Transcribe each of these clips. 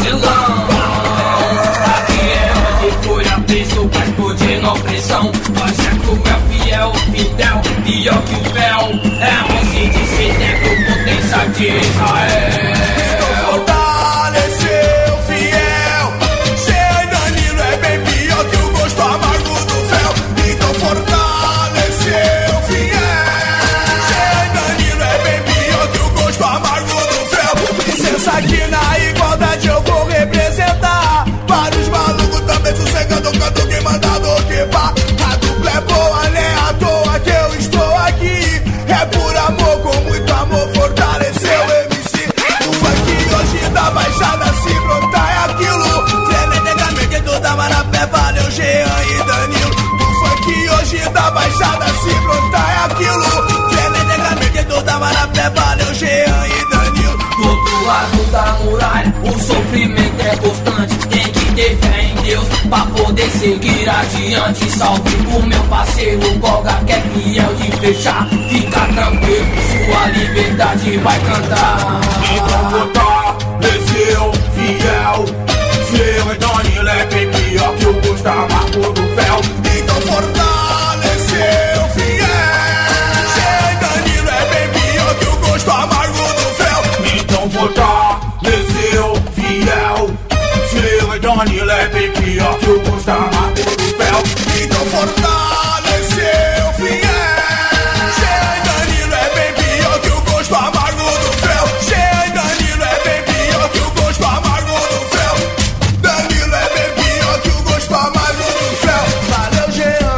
vacilão. Aqui é onde foi a preço pra explodir na opressão. Mas é cruel, fiel, fidel, pior que o véu. É 11 de setembro, potência de Israel. Fortaleceu, fiel. Jean e Danilo é bem pior que o gosto amargo do véu. Então fortaleceu, fiel. Jean e Danilo é bem pior que o gosto amargo do véu. Licença que na igualdade eu vou representar. Vários malucos também sossegando o canto que mandado que pá. A dupla é boa, né? À toa que eu estou aqui. É por amor, com muito amor, fortaleceu MC. O funk hoje da Baixada, se brotar é aquilo. Tremendamente toda Marapé, valeu Jean e Danilo. O funk hoje da Baixada, se brotar é aquilo. Tremendamente toda Marapé, valeu Jean e Danilo. Do outro lado da muralha, o sofrimento é constante. Tem que ter fé em Deus pra poder seguir adiante. Salve o meu parceiro Goga, que é fiel de fechar. Fica tranquilo, sua liberdade vai cantar. Então fortaleceu, fiel. Jean e Danilo é bem pior que o gosto amargo do véu. Então fortaleceu, fiel. Jean e Danilo é bem pior que o gosto amargo do véu. Então fortaleceu, fiel. Jean e Danilo é bem pior que o gosto amargo do véu. Então fortaleceu, fiel. Jean e Danilo é bem pior que o gosto amargo do véu. Jean e Danilo é bem pior que o gosto amargo do véu. Danilo é bem pior que o gosto amargo do véu. Valeu, Jean.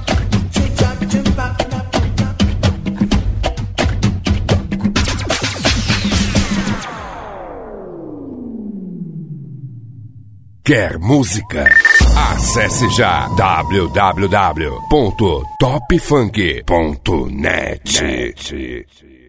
Quer música? Acesse já www.topfunk.net.